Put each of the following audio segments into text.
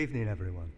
Good evening, everyone.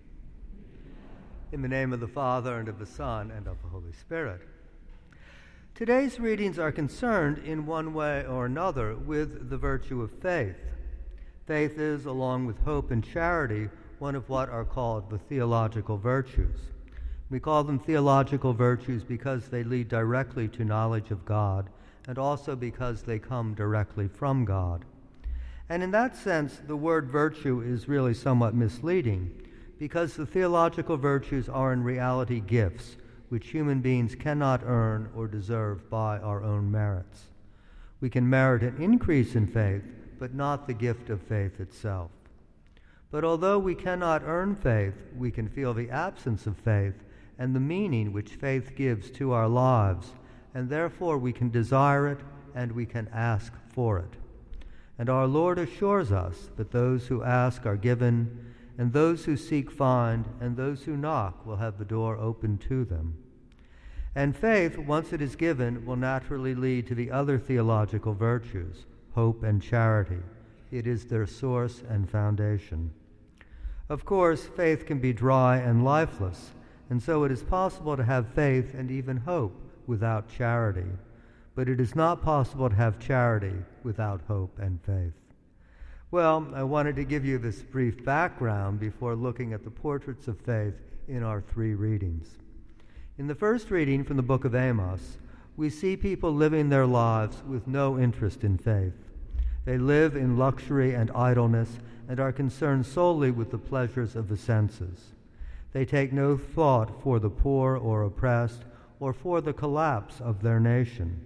In the name of the Father, and of the Son, and of the Holy Spirit. Today's readings are concerned in one way or another with the virtue of faith. Faith is, along with hope and charity, one of what are called the theological virtues. We call them theological virtues because they lead directly to knowledge of God, and also because they come directly from God. And in that sense, the word virtue is really somewhat misleading, because the theological virtues are in reality gifts, which human beings cannot earn or deserve by our own merits. We can merit an increase in faith, but not the gift of faith itself. But although we cannot earn faith, we can feel the absence of faith and the meaning which faith gives to our lives, and therefore we can desire it and we can ask for it. And our Lord assures us that those who ask are given, and those who seek find, and those who knock will have the door opened to them. And faith, once it is given, will naturally lead to the other theological virtues, hope and charity. It is their source and foundation. Of course, faith can be dry and lifeless, and so it is possible to have faith and even hope without charity. But it is not possible to have charity without hope and faith. Well, I wanted to give you this brief background before looking at the portraits of faith in our three readings. In the first reading from the book of Amos, we see people living their lives with no interest in faith. They live in luxury and idleness and are concerned solely with the pleasures of the senses. They take no thought for the poor or oppressed or for the collapse of their nation.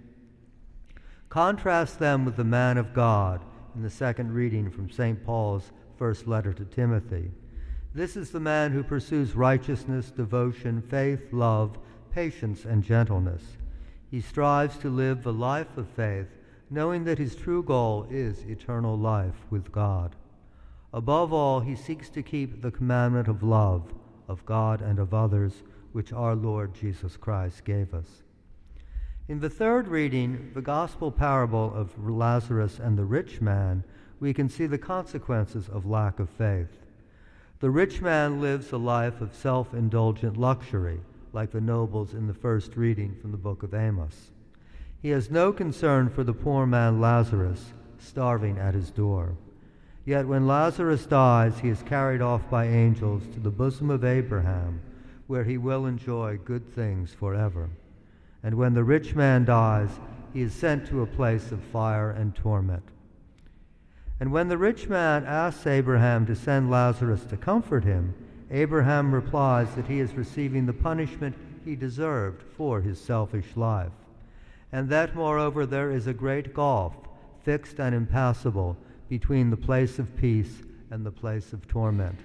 Contrast them with the man of God in the second reading from St. Paul's first letter to Timothy. This is the man who pursues righteousness, devotion, faith, love, patience, and gentleness. He strives to live the life of faith, knowing that his true goal is eternal life with God. Above all, he seeks to keep the commandment of love, of God and of others, which our Lord Jesus Christ gave us. In the third reading, the gospel parable of Lazarus and the rich man, we can see the consequences of lack of faith. The rich man lives a life of self-indulgent luxury, like the nobles in the first reading from the book of Amos. He has no concern for the poor man Lazarus, starving at his door. Yet when Lazarus dies, he is carried off by angels to the bosom of Abraham, where he will enjoy good things forever. And when the rich man dies, he is sent to a place of fire and torment. And when the rich man asks Abraham to send Lazarus to comfort him, Abraham replies that he is receiving the punishment he deserved for his selfish life, and that, moreover, there is a great gulf, fixed and impassable, between the place of peace and the place of torment.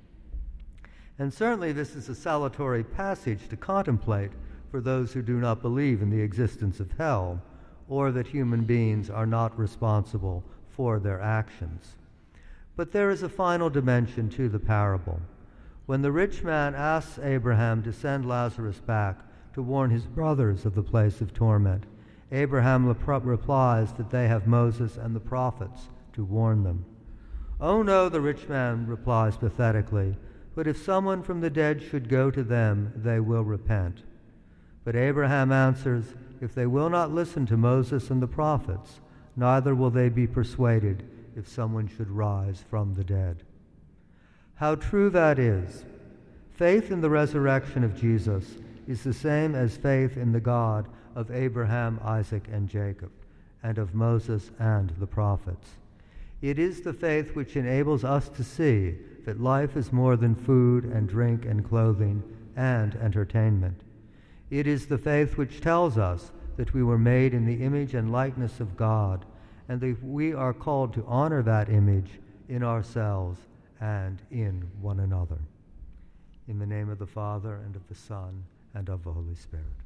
And certainly this is a salutary passage to contemplate for those who do not believe in the existence of hell, or that human beings are not responsible for their actions. But there is a final dimension to the parable. When the rich man asks Abraham to send Lazarus back to warn his brothers of the place of torment, Abraham replies that they have Moses and the prophets to warn them. "Oh no," the rich man replies pathetically, "but if someone from the dead should go to them, they will repent." But Abraham answers, "If they will not listen to Moses and the prophets, neither will they be persuaded if someone should rise from the dead." How true that is! Faith in the resurrection of Jesus is the same as faith in the God of Abraham, Isaac, and Jacob, and of Moses and the prophets. It is the faith which enables us to see that life is more than food and drink and clothing and entertainment. It is the faith which tells us that we were made in the image and likeness of God, and that we are called to honor that image in ourselves and in one another. In the name of the Father, and of the Son, and of the Holy Spirit.